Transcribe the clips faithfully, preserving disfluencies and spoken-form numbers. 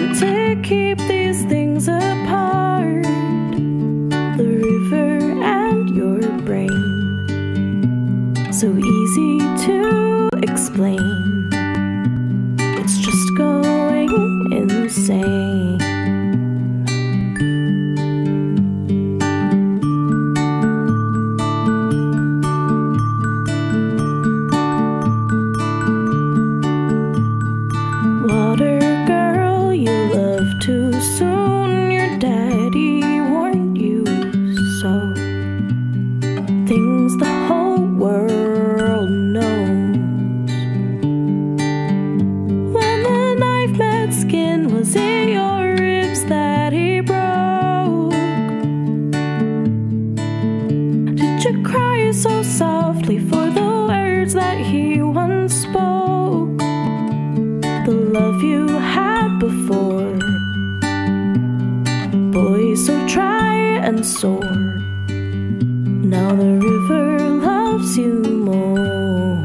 meant to keep these things apart. The river and your brain, so easy to explain. It's just going insane. Water girl, you love too soon. Your daddy warned you so. Things the whole world knows. When the knife met skin, was it your ribs that he broke? Did you cry so softly for the words that he once spoke? The love you had before. Boy, so dry and sore. Now the river loves you more.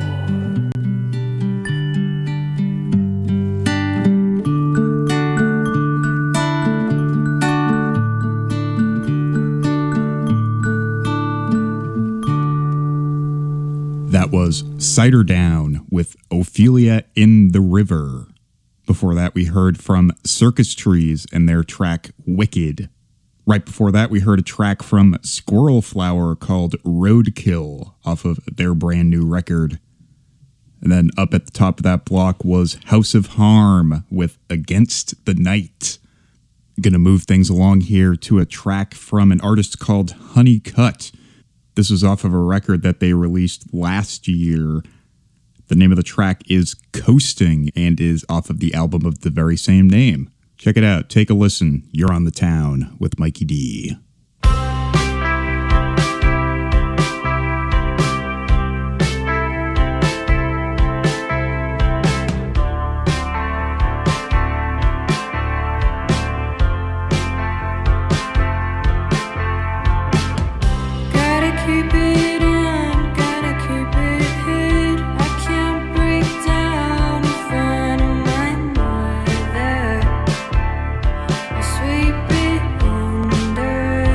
That was Cider Down with Ophelia in the River. Before that, we heard from Circus Trees and their track Wicked. Right before that, we heard a track from Squirrel Flower called Roadkill off of their brand new record. And then up at the top of that block was House of Harm with Against the Night. Gonna move things along here to a track from an artist called Honeycut. This was off of a record that they released last year. The name of the track is Coasting and is off of the album of the very same name. Check it out. Take a listen. You're on the Town with Mikey D. Sweep it under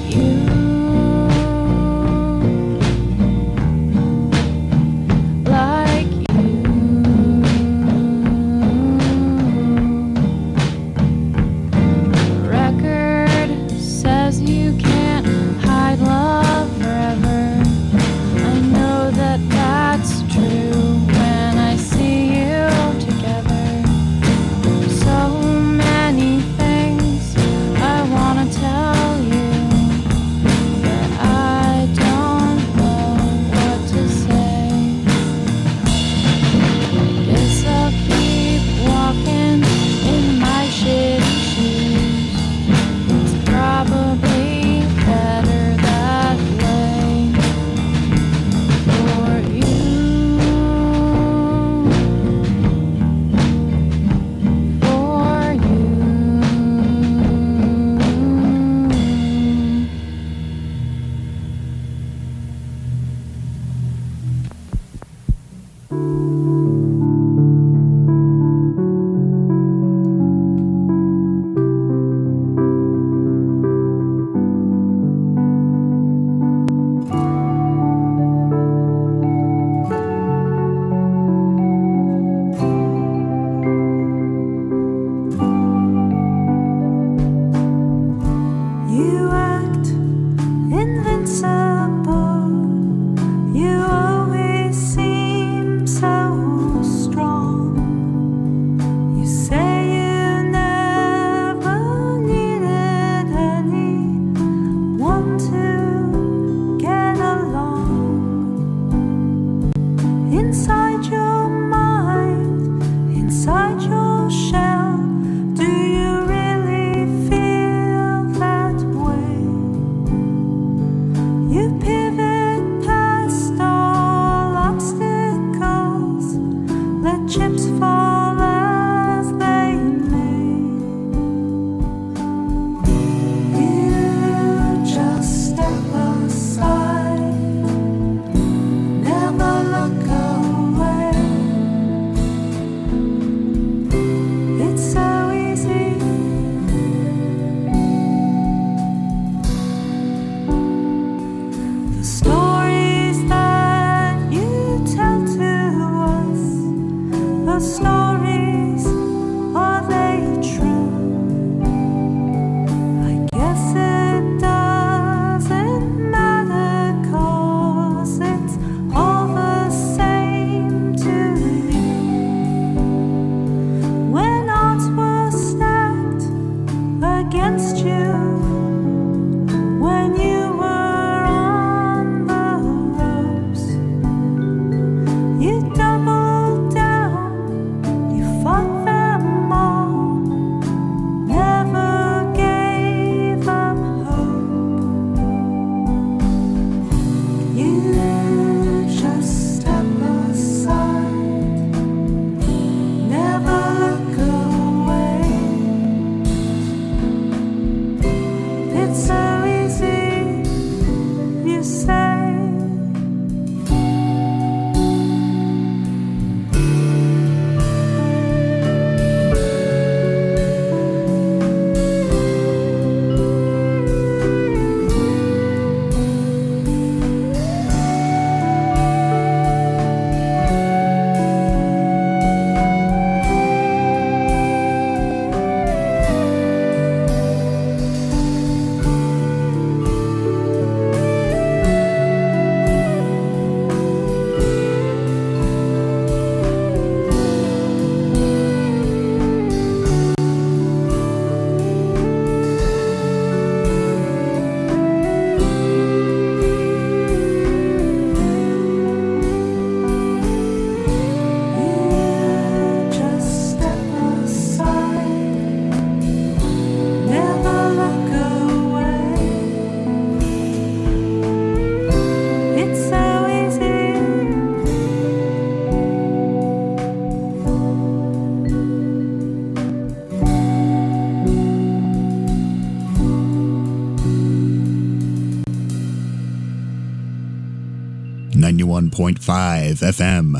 ninety-one point five F M.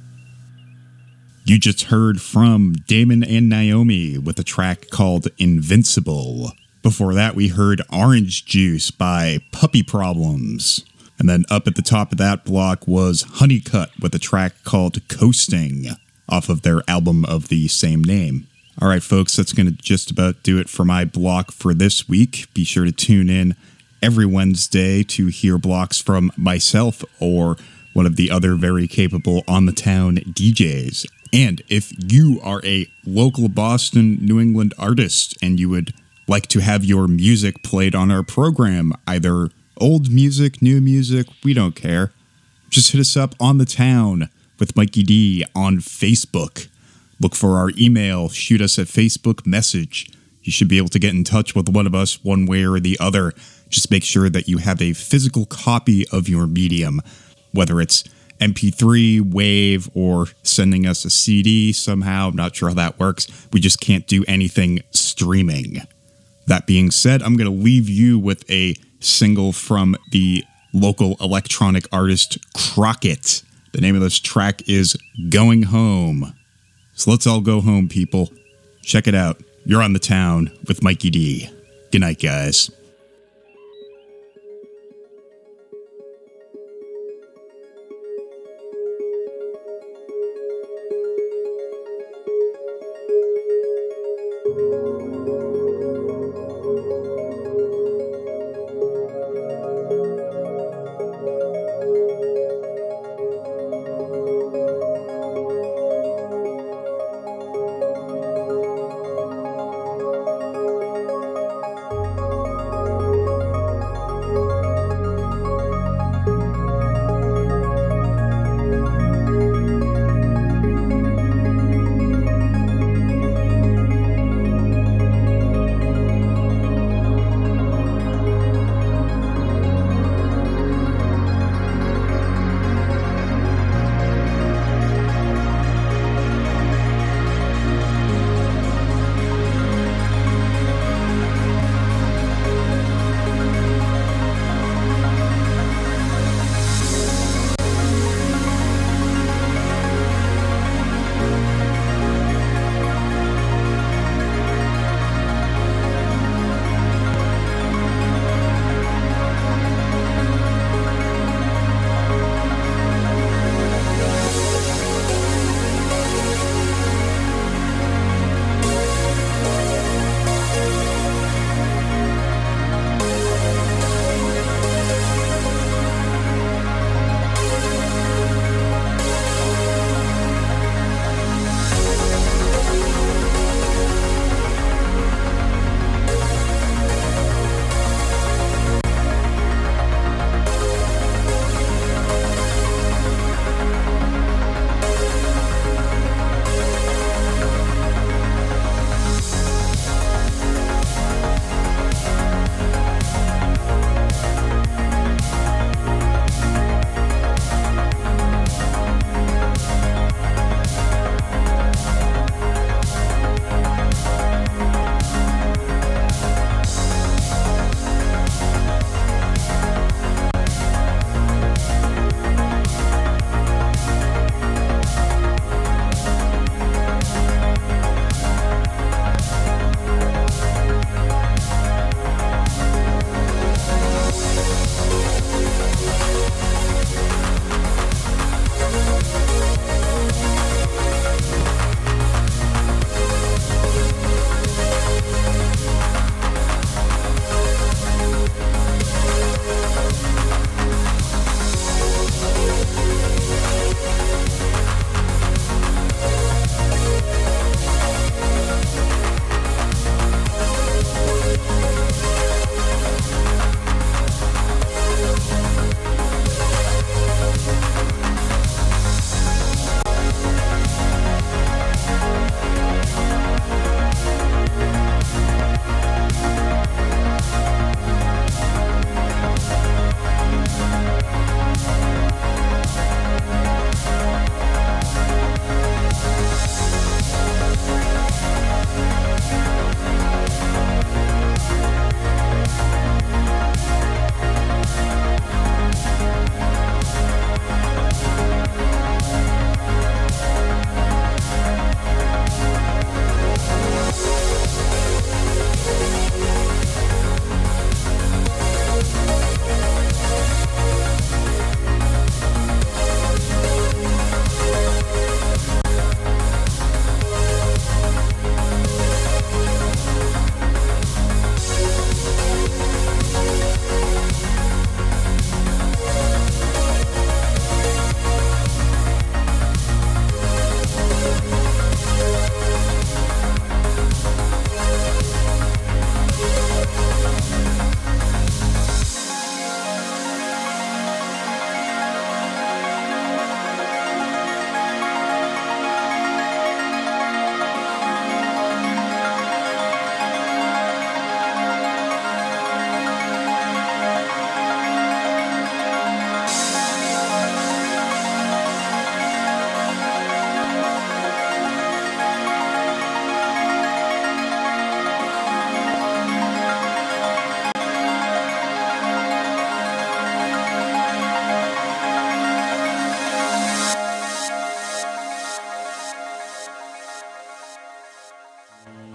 You just heard from Damon and Naomi with a track called Invincible Before that, we heard Orange Juice by Puppy Problems. And then up at the top of that block was Honeycut with a track called Coasting off of their album of the same name. All right, folks, that's going to just about do it for my block for this week. Be sure to tune in every Wednesday to hear blocks from myself or one of the other very capable on the town D Js. And if you are a local Boston, New England artist and you would like to have your music played on our program, either old music, new music, we don't care. Just hit us up on the town with Mikey D on Facebook. Look for our email, shoot us a Facebook message. You should be able to get in touch with one of us one way or the other. Just make sure that you have a physical copy of your medium, whether it's M P three, WAVE, or sending us a C D somehow. I'm not sure how that works. We just can't do anything streaming. That being said, I'm going to leave you with a single from the local electronic artist Crockett. The name of this track is Going Home. So let's all go home, people. Check it out. You're on the town with Mikey D. Good night, guys.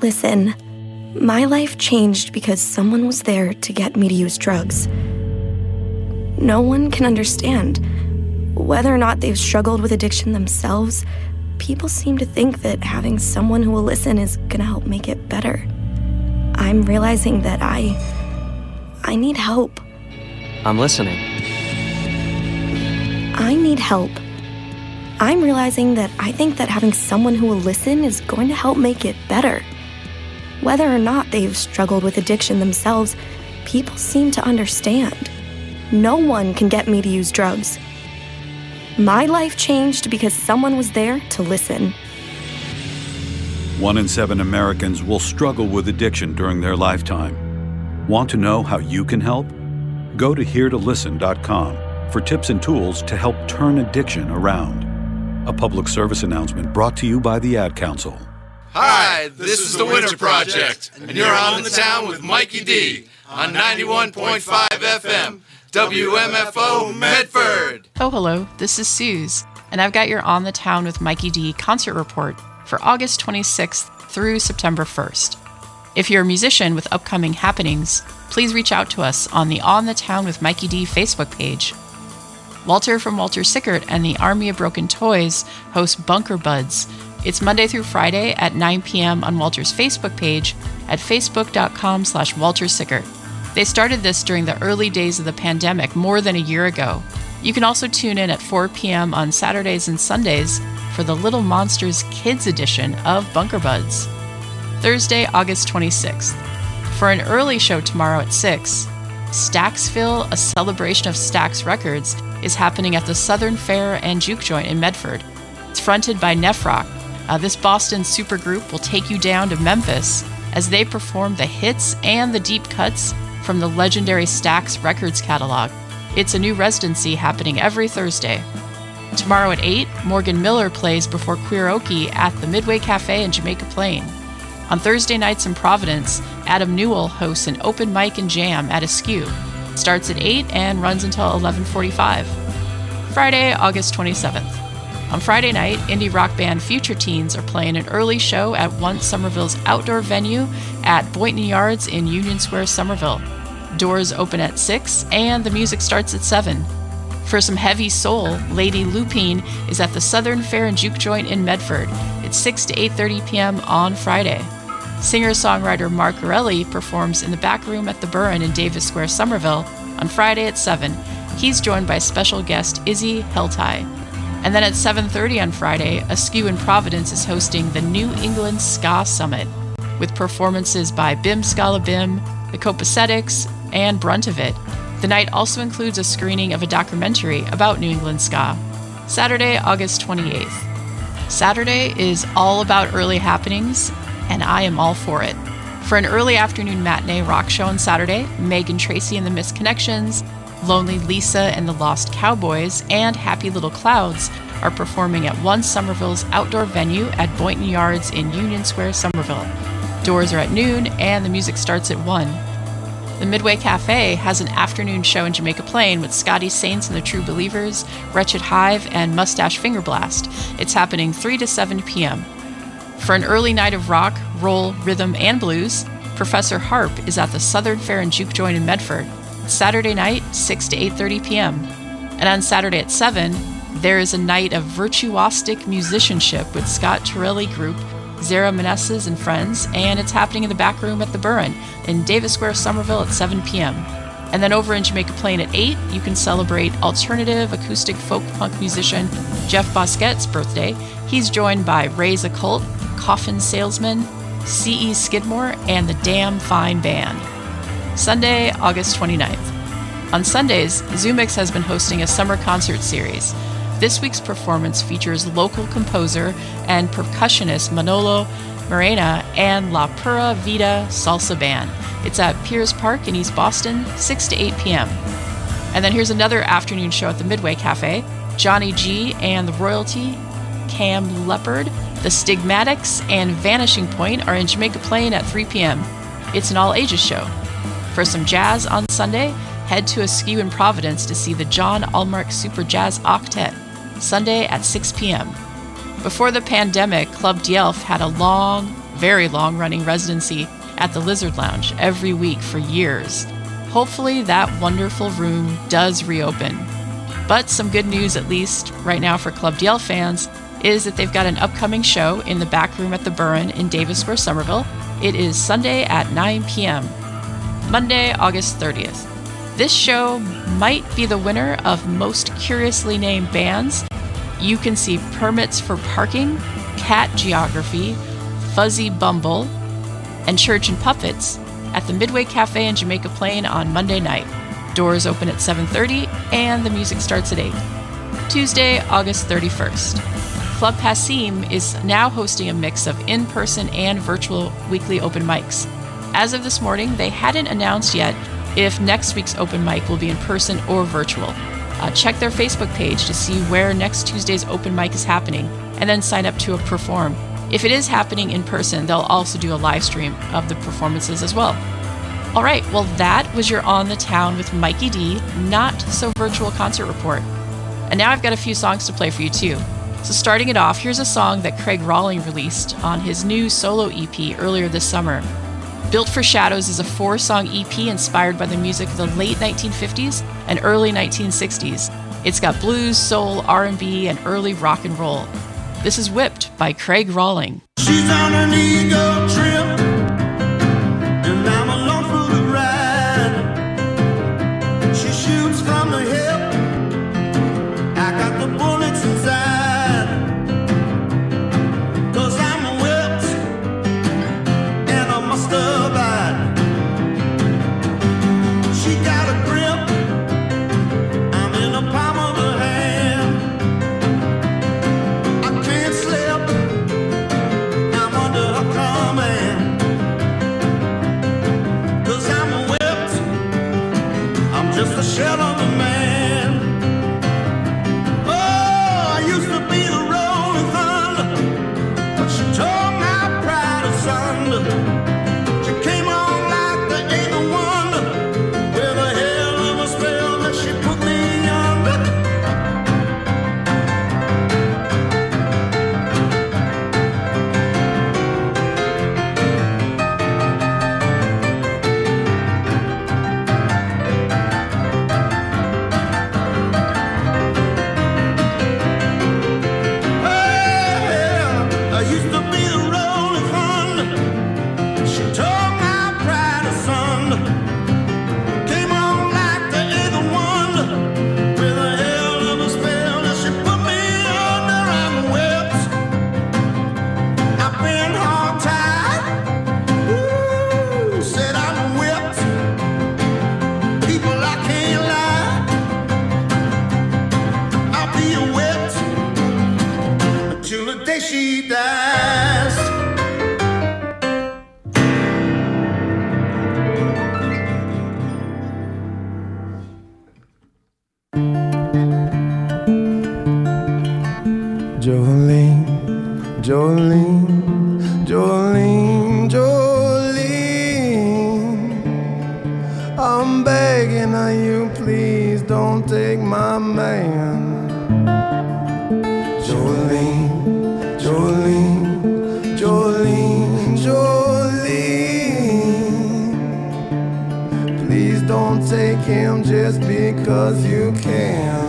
listen. My life changed because someone was there to get me to use drugs. No one can understand. Whether or not they've struggled with addiction themselves, people seem to think that having someone who will listen is gonna help make it better. I'm realizing that I... I need help. I'm listening. I need help. I'm realizing that I think that having someone who will listen is going to help make it better. Whether or not they've struggled with addiction themselves, people seem to understand. No one can get me to use drugs. My life changed because someone was there to listen. One in seven Americans will struggle with addiction during their lifetime. Want to know how you can help? Go to here to listen dot com for tips and tools to help turn addiction around. A public service announcement brought to you by the Ad Council. Hi, this is the Winter Project, and you're on the town with Mikey D on ninety-one point five F M, W M F O Medford. Oh, hello, this is Suze, and I've got your On the Town with Mikey D concert report for August twenty-sixth through September first. If you're a musician with upcoming happenings, please reach out to us on the On the Town with Mikey D Facebook page. Walter from Walter Sickert and the Army of Broken Toys host Bunker Buds. It's Monday through Friday at nine p.m. on Walter's Facebook page at facebook.com slash Walter Sickert. They started this during the early days of the pandemic more than a year ago. You can also tune in at four p.m. on Saturdays and Sundays for the Little Monsters Kids edition of Bunker Buds. Thursday, August twenty-sixth. For an early show tomorrow at six, Staxville, a celebration of Stax Records, is happening at the Southern Fair and Juke Joint in Medford. It's fronted by Nefrock. Uh, this Boston supergroup will take you down to Memphis as they perform the hits and the deep cuts from the legendary Stax Records catalog. It's a new residency happening every Thursday. Tomorrow at eight, Morgan Miller plays before Queeroki at the Midway Cafe in Jamaica Plain. On Thursday nights in Providence, Adam Newell hosts an open mic and jam at Askew. It starts at eight and runs until eleven forty-five. Friday, August twenty-seventh. On Friday night, indie rock band Future Teens are playing an early show at Once Somerville's outdoor venue at Boynton Yards in Union Square, Somerville. Doors open at six and the music starts at seven. For some heavy soul, Lady Lupine is at the Southern Fair and Juke Joint in Medford. It's six to eight thirty p.m. on Friday. Singer-songwriter Mark Corelli performs in the back room at the Burren in Davis Square, Somerville on Friday at seven. He's joined by special guest Izzy Heltai. And then at seven thirty on Friday, Askew in Providence is hosting the New England Ska Summit with performances by Bim Scala Bim, the Copacetics, and Brunt of It. The night also includes a screening of a documentary about New England ska. Saturday, August twenty-eighth. Saturday is all about early happenings, and I am all for it. For an early afternoon matinee rock show on Saturday, Megan Tracy and the Misconnections, Lonely Lisa and the Lost Cowboys, and Happy Little Clouds are performing at One Somerville's outdoor venue at Boynton Yards in Union Square, Somerville. Doors are at noon, and the music starts at one. The Midway Cafe has an afternoon show in Jamaica Plain with Scotty Saints and the True Believers, Wretched Hive, and Mustache Finger Blast. It's happening three to seven p.m. For an early night of rock, roll, rhythm, and blues, Professor Harp is at the Southern Fair and Juke Joint in Medford. Saturday night, six to eight thirty p.m. And on Saturday at seven, there is a night of virtuosic musicianship with Scott Torelli Group, Zara Meneses and Friends, and it's happening in the back room at the Burren in Davis Square, Somerville at seven p.m. And then over in Jamaica Plain at eight, you can celebrate alternative acoustic folk punk musician Jeff Bosquet's birthday. He's joined by Ray's Occult, Coffin Salesman, C E Skidmore, and the Damn Fine Band. Sunday, August twenty-ninth. On Sundays, Zoomix has been hosting a summer concert series. This week's performance features local composer and percussionist Manolo Morena and La Pura Vida Salsa Band. It's at Piers Park in East Boston, six to eight p.m. And then here's another afternoon show at the Midway Cafe. Johnny G and the Royalty, Cam Leopard, the Stigmatics, and Vanishing Point are in Jamaica Plain at three p.m. It's an all-ages show. For some jazz on Sunday, head to Askew in Providence to see the John Allmark Super Jazz Octet, Sunday at six p.m. Before the pandemic, Club Dielf had a long, very long-running residency at the Lizard Lounge every week for years. Hopefully that wonderful room does reopen. But some good news, at least right now for Club D L fans, is that they've got an upcoming show in the back room at the Burren in Davis Square, Somerville. It is Sunday at nine p.m. Monday, August thirtieth. This show might be the winner of Most Curiously Named Bands. You can see Permits for Parking, Cat Geography, Fuzzy Bumble, and Church and Puppets at the Midway Cafe in Jamaica Plain on Monday night. Doors open at seven thirty and the music starts at eight. Tuesday, August thirty-first. Club Passim is now hosting a mix of in-person and virtual weekly open mics. As of this morning, they hadn't announced yet if next week's open mic will be in person or virtual. Uh, check their Facebook page to see where next Tuesday's open mic is happening, and then sign up to perform. If it is happening in person, they'll also do a live stream of the performances as well. All right, well, that was your On the Town with Mikey D, not so virtual concert report. And now I've got a few songs to play for you too. So starting it off, here's a song that Craig Rawling released on his new solo E P earlier this summer. Built for Shadows is a four-song E P inspired by the music of the late nineteen fifties and early nineteen sixties. It's got blues, soul, R and B, and early rock and roll. This is Whipped by Craig Rawling. She's on an ego trip, and I'm along for the ride. She shoots from the hip, I got the bullets inside. Cause I'm whipped, and I must abide. She got a grip, I'm in the palm of her hand. I can't slip, I'm under her command. Cause I'm whipped, I'm just a shell of a man. Oh, I used to be the rolling thunder, but she tore my pride asunder. She came on like the ain't no wonder, with a hell of a spell that she put me under. I used to be the rolling thunder. She tore my pride asunder. Came on like the either wonder, with a hell of a spell that she put me under. I'm whipped, I've been hog-tied. Ooh, said I'm whipped. People, I can't lie. I'll be whipped until the day she dies. Jolene, Jolene, Jolene, Jolene, I'm begging of you, please don't take my man. Jolene, Jolene, Jolene, Jolene, please don't take him just because you can.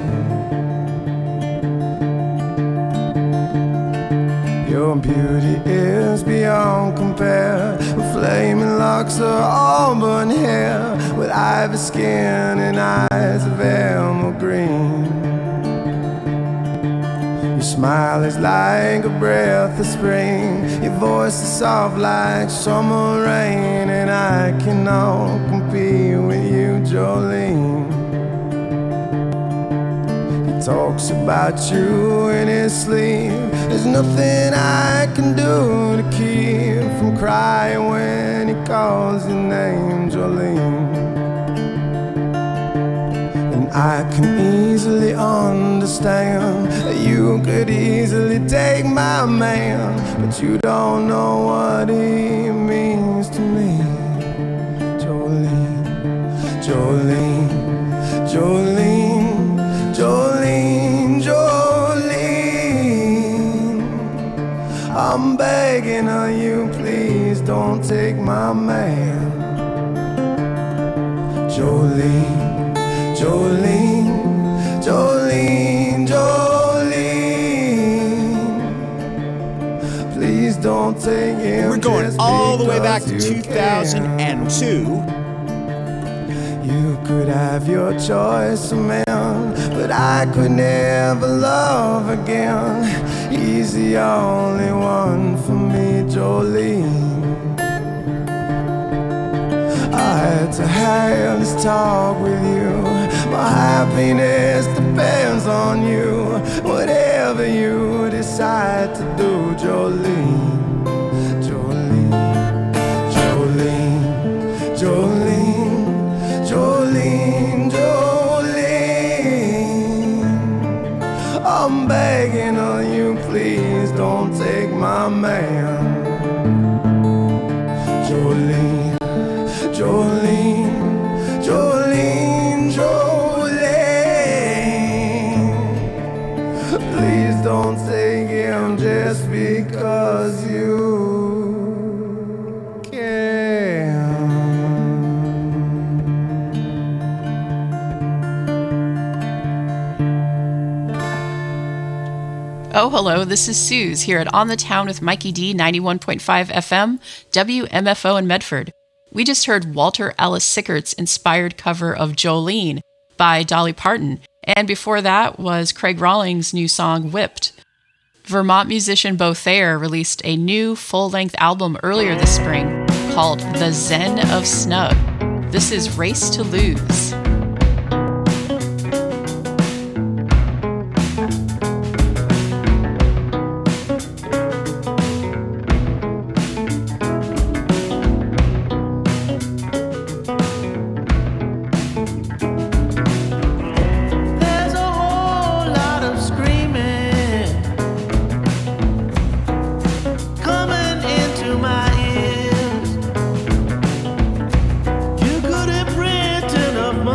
Your beauty is beyond compare, with flaming locks of auburn hair, with ivory skin and eyes of emerald green. Your smile is like a breath of spring, your voice is soft like summer rain, and I cannot compete with you, Jolene. He talks about you in his sleep, there's nothing I can do to keep from crying when he calls your name, Jolene. And I can easily understand that you could easily take my man, but you don't know what he means to me. Jolene, Jolene, Jolene, Jolene, Jolene, I'm begging of you, don't take my man. Jolene, Jolene, Jolene, Jolene. Please don't take him. We're going just all the way back to because you two thousand two. can. You could have your choice, man, but I could never love again. He's the only one for me, Jolene. I had to have this talk with you. My happiness depends on you. Whatever you decide to do, Jolene, Jolene, Jolene, Jolene, Jolene, Jolene. I'm begging on you, please don't take my man. Jolene, Jolene, Jolene, Jolene. Please don't take him just because you can. Oh, hello, this is Suze here at On the Town with Mikey D, ninety-one point five F M, W M F O in Medford. We just heard Walter Ellis Sickert's inspired cover of Jolene by Dolly Parton, and before that was Craig Rawlings' new song Whipped. Vermont musician Bo Thayer released a new full-length album earlier this spring called The Zen of Snug. This is Race to Lose. There's a whole lot of screaming coming into my ears. You could have printed enough money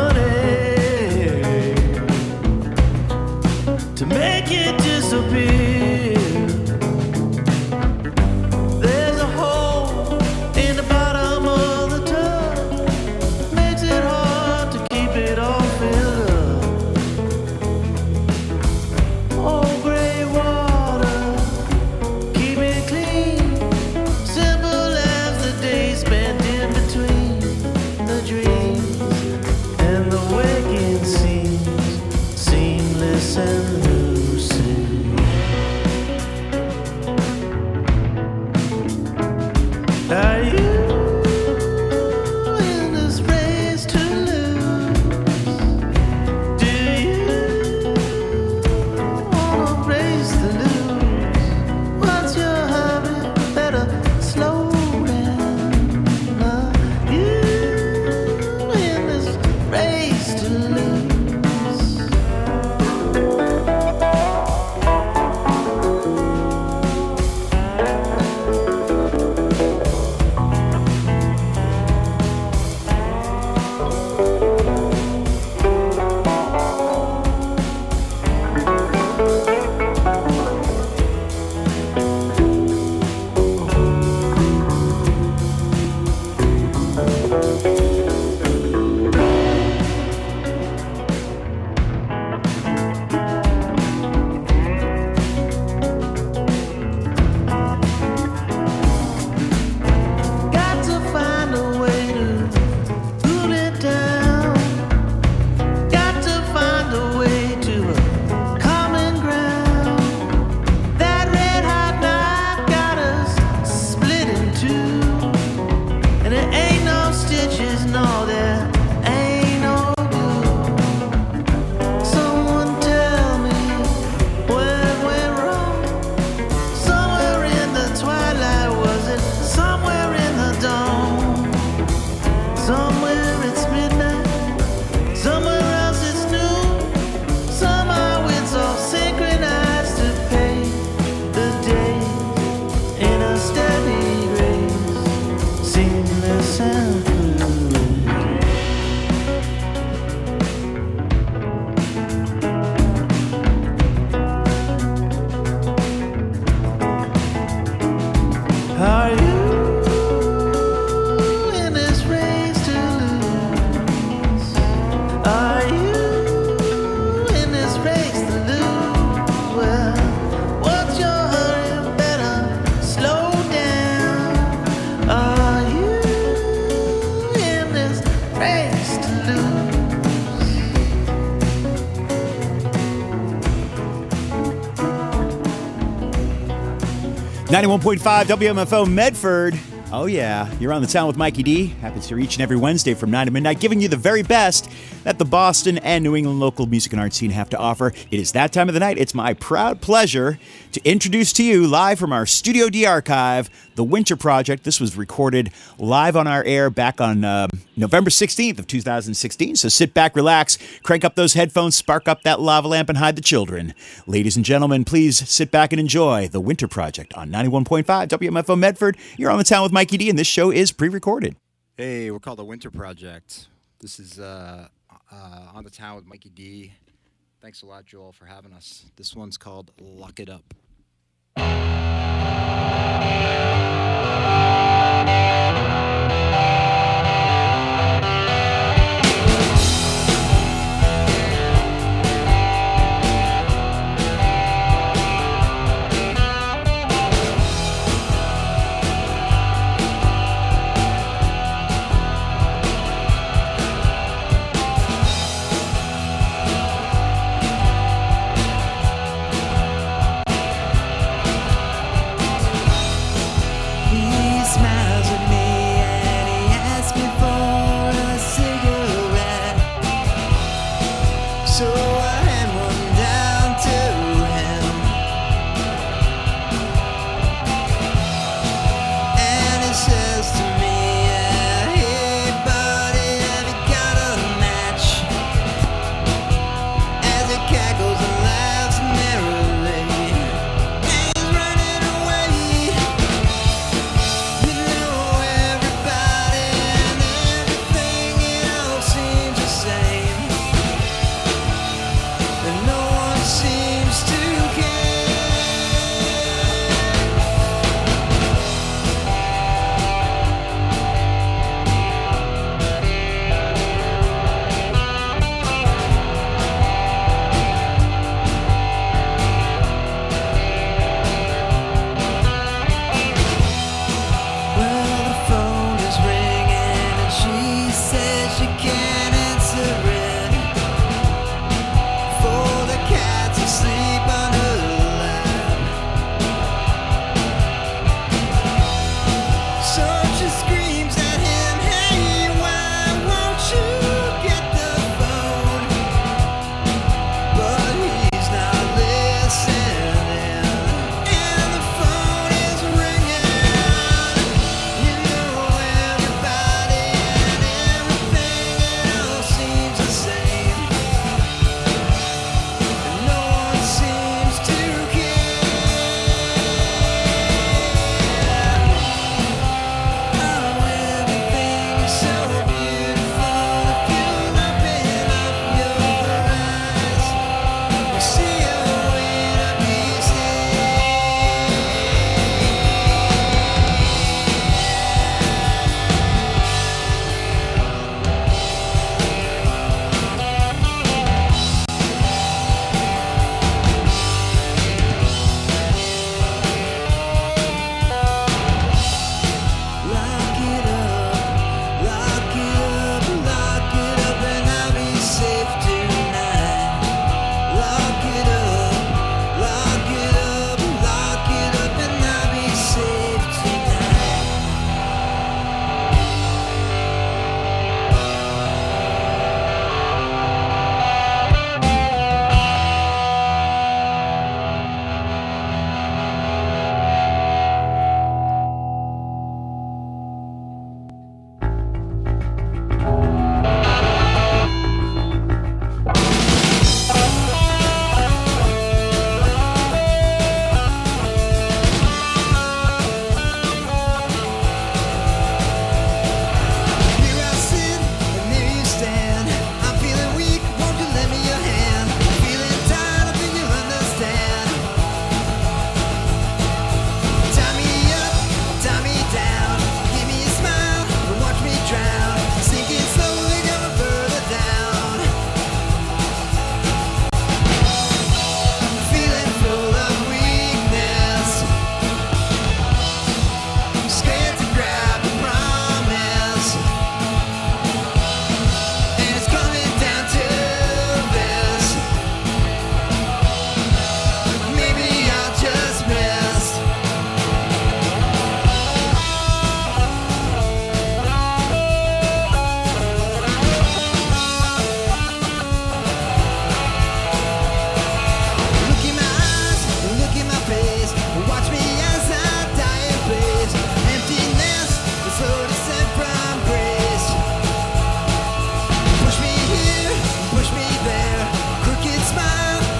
ninety-one point five W M F O Medford. Oh, yeah. You're on the town with Mikey D. Happens here each and every Wednesday from nine to midnight, giving you the very best that the Boston and New England local music and art scene have to offer. It is that time of the night. It's my proud pleasure to introduce to you, live from our Studio D archive, The Winter Project. This was recorded live on our air back on uh, November sixteenth of two thousand sixteen. So sit back, relax, crank up those headphones, spark up that lava lamp, and hide the children. Ladies and gentlemen, please sit back and enjoy The Winter Project on ninety-one point five W M F O Medford. You're on the town with Mikey D, and this show is pre-recorded. Hey, we're called The Winter Project. This is uh, uh, on the town with Mikey D. Thanks a lot, Joel, for having us. This one's called Lock It Up.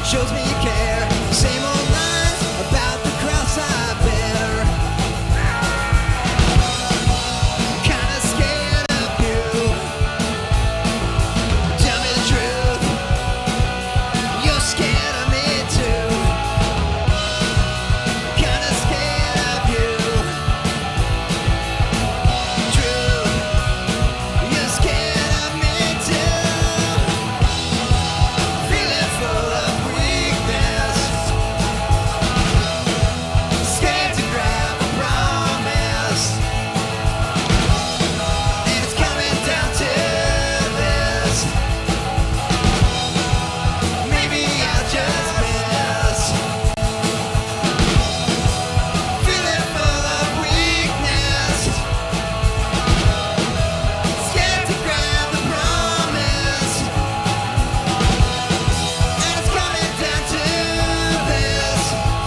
shows me you care. Same old lines about the cross I bear. Kinda scared of you. Tell me the truth. You're scared of me too. Kinda scared of you. True. You're scared of me too. Feeling full of weakness. Scared to grab a promise. And it's coming down to this. Maybe I'll just miss. Feeling full of weakness. Scared to grab the promise. And it's coming down to this.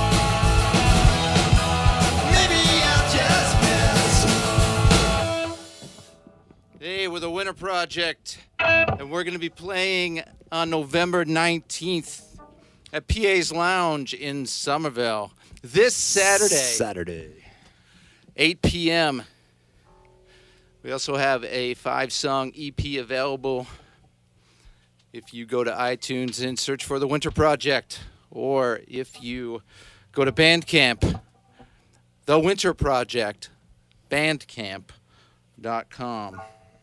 Maybe I'll just miss. Hey, we're the Winter Project, and we're going to be playing on November nineteenth at P A's Lounge in Somerville. This Saturday, Saturday. eight p.m. We also have a five-song E P available if you go to iTunes and search for The Winter Project, or if you go to Bandcamp, The Winter Project, bandcamp dot com.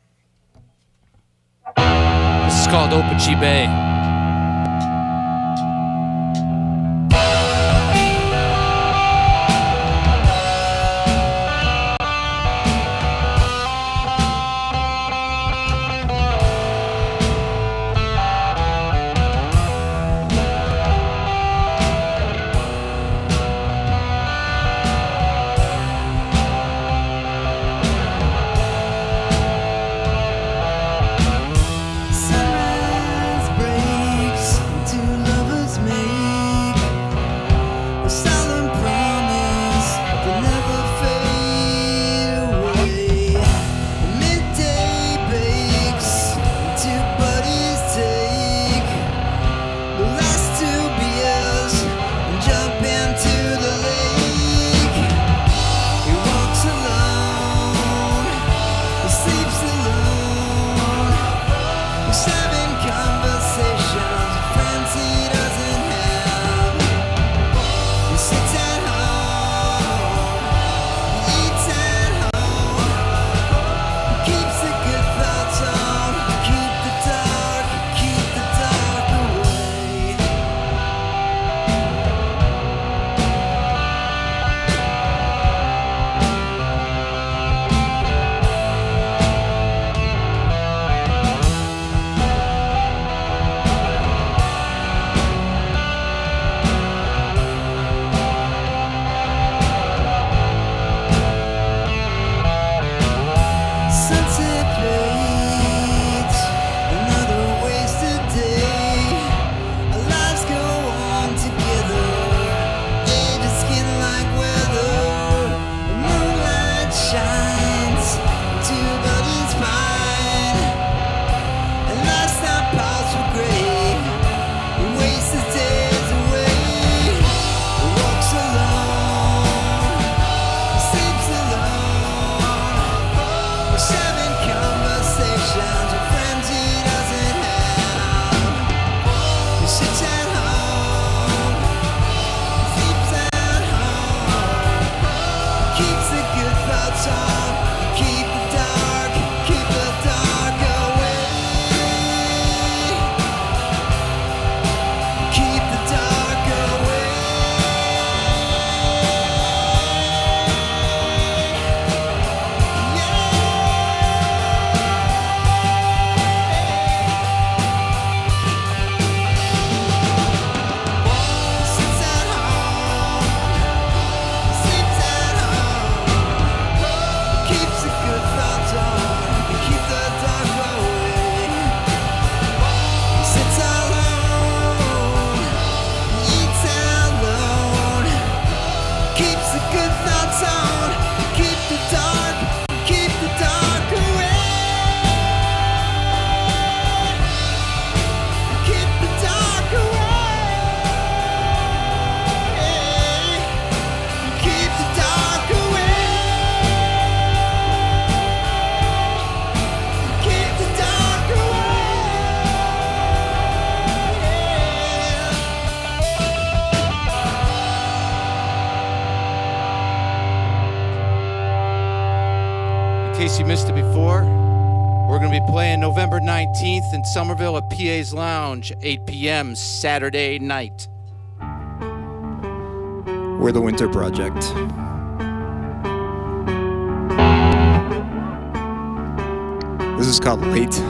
This is called Opeechee Bay. Sunrise breaks. case you missed it before, we're going to be playing November nineteenth in Somerville at P A's Lounge, eight p.m. Saturday night. We're the Winter Project. This is called Late.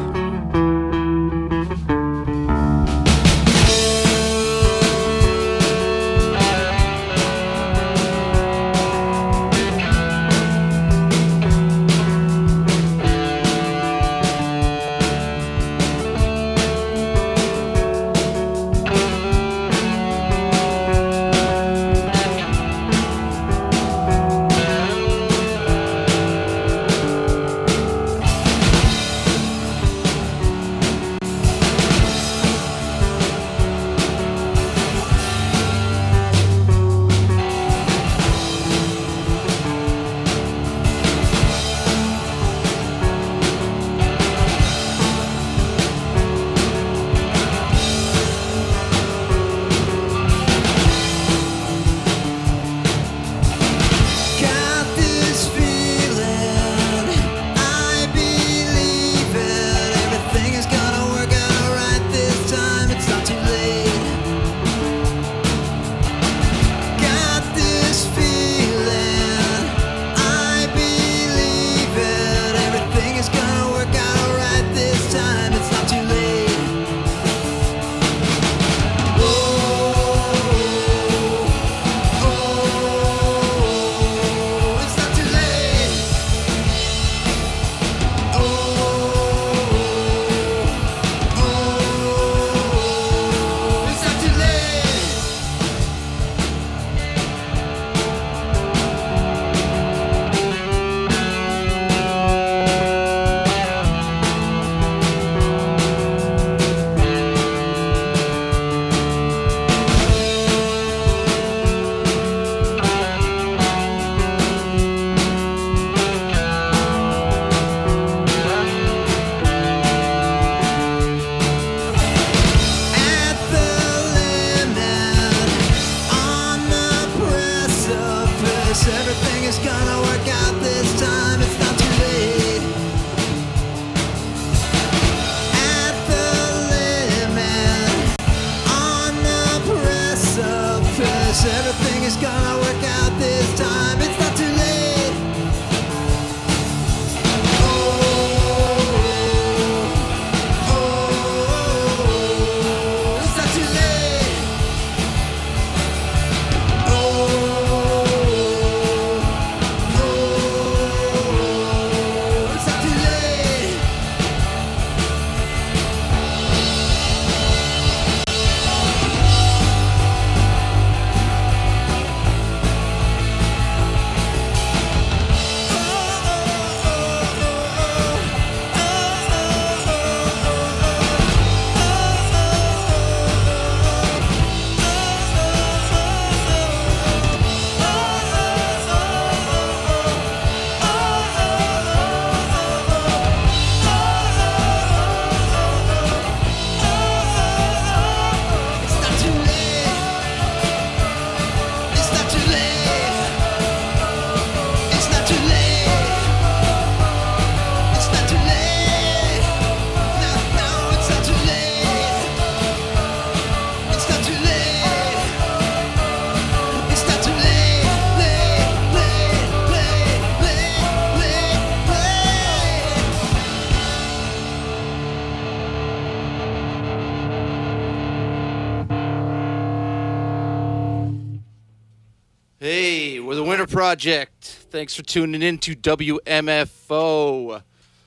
Project. Thanks for tuning in to W M F O.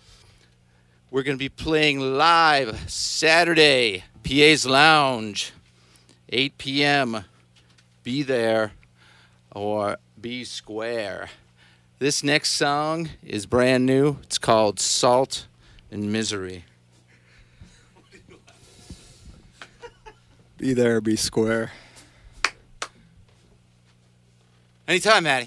We're going to be playing live Saturday, P A's Lounge, eight p.m. Be there or be square. This next song is brand new. It's called Salt and Misery. Be there, be square. Anytime, Maddie.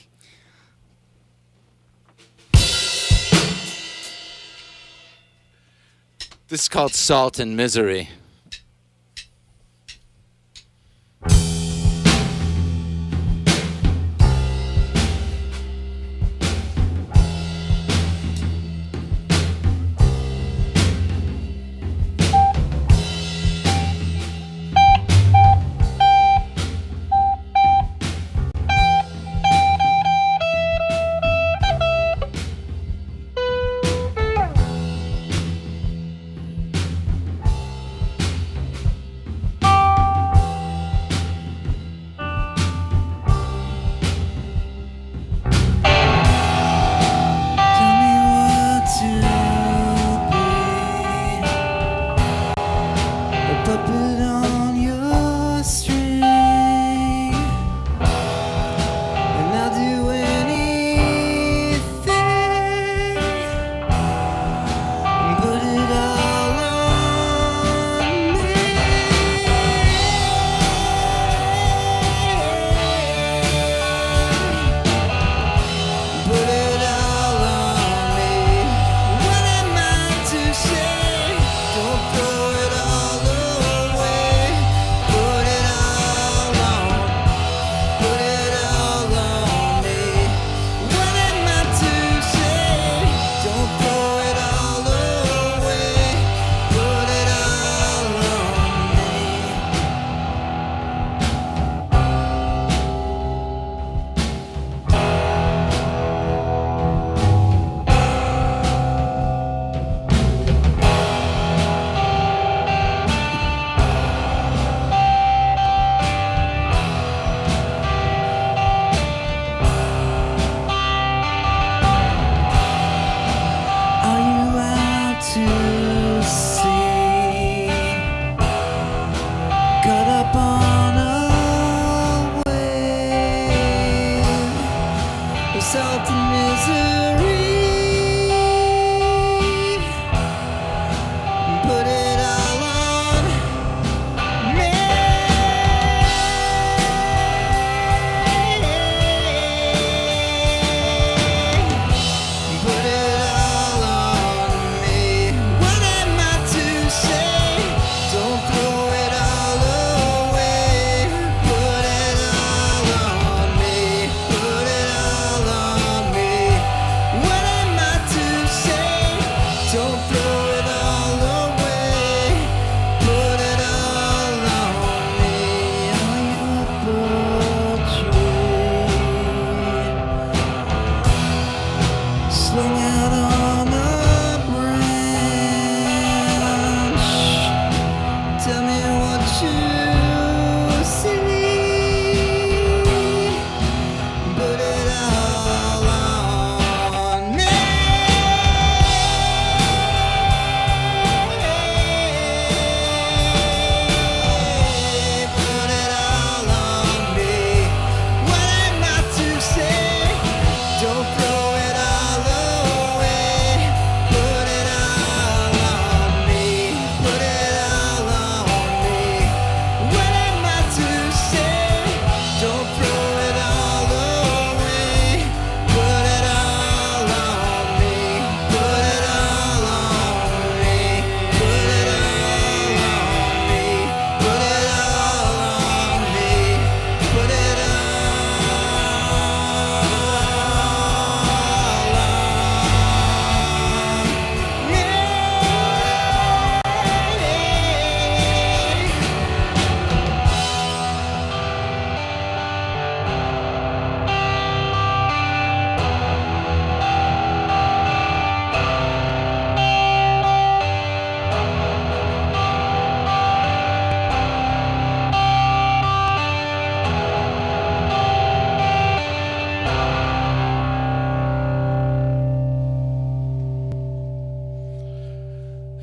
This is called Salt and Misery.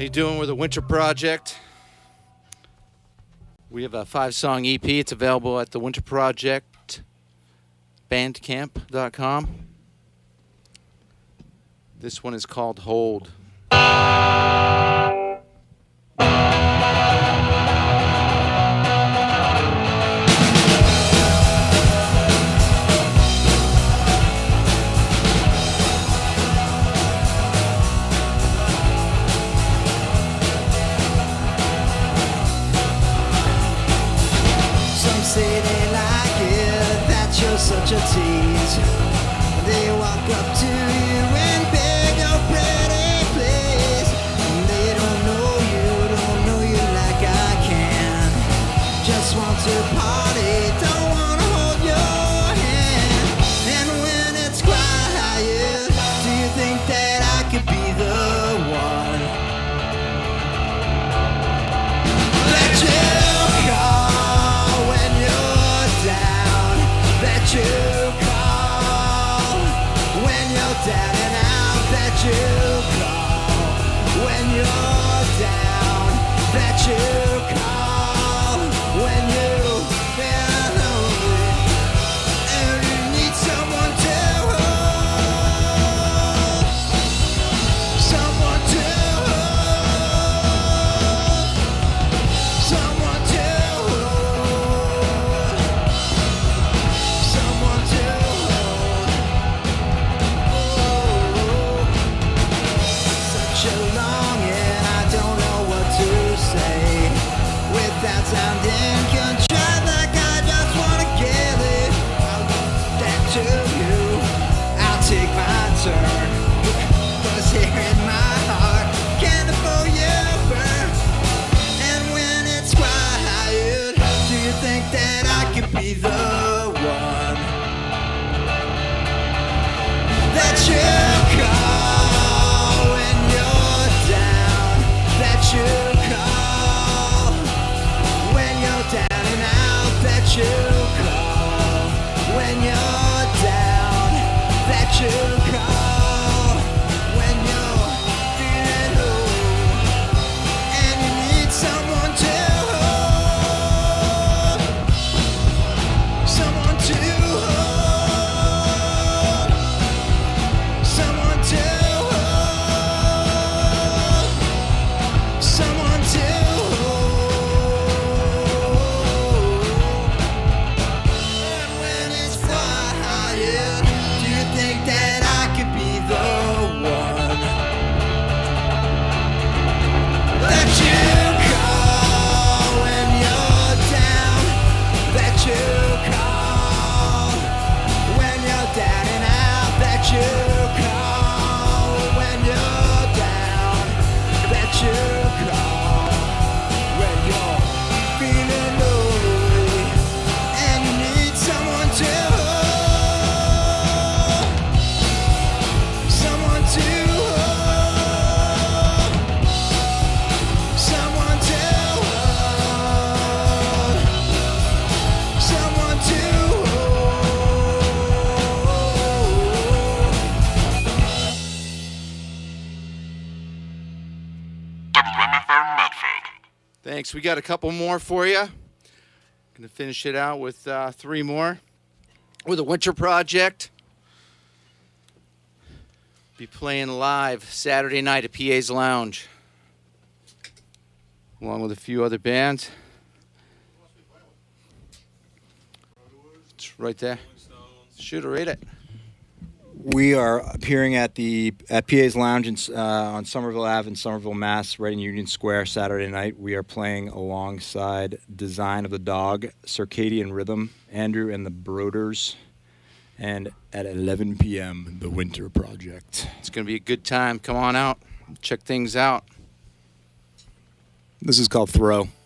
How you doing with the Winter Project? We have a five-song E P. It's available at the Winter Project bandcamp dot com. This one is called Hold. Such a tease. They walk up to you and beg your pretty please. They don't know you, don't know you like I can. Just want to party, don't wanna hold your hand. And when it's quiet, do you think that I could be the one that you call when you're down? That you call when you're down and out. That you call when you're down. That you call when you feel lonely and you need someone to hold. Someone to hold. Someone to hold. Someone to hold. Such a longing, I don't know what to say without sounding contrite, like I just wanna get it. I'll give that to you. I'll take my turn. Was here in my heart, candle you burn. And when it's quiet, do you think that I could be the one that you call when you're down? That you call when you're down and out. That you call when you're down. That you call when you're feeling low and you need someone to hold. Someone to hold. Someone to hold. Someone to hold. And when it's quiet, do you think that I could be the one that you call when you're down? That you call when you're down and out. That you call when you're down. That you call when you're feeling lonely and you need someone to hold. Someone to hold. Someone to hold. Someone to Thanks. We got a couple more for you. Gonna finish it out with uh, three more. With the Winter Project. Be playing live Saturday night at P A's Lounge, along with a few other bands. It's right there. Shoot or read it. We are appearing at the at P A's Lounge in, uh, on Somerville Avenue in Somerville, Mass, right in Union Square, Saturday night. We are playing alongside Design of the Dog, Circadian Rhythm, Andrew and the Broders, and at eleven p.m., The Winter Project. It's going to be a good time. Come on out. Check things out. This is called Throw.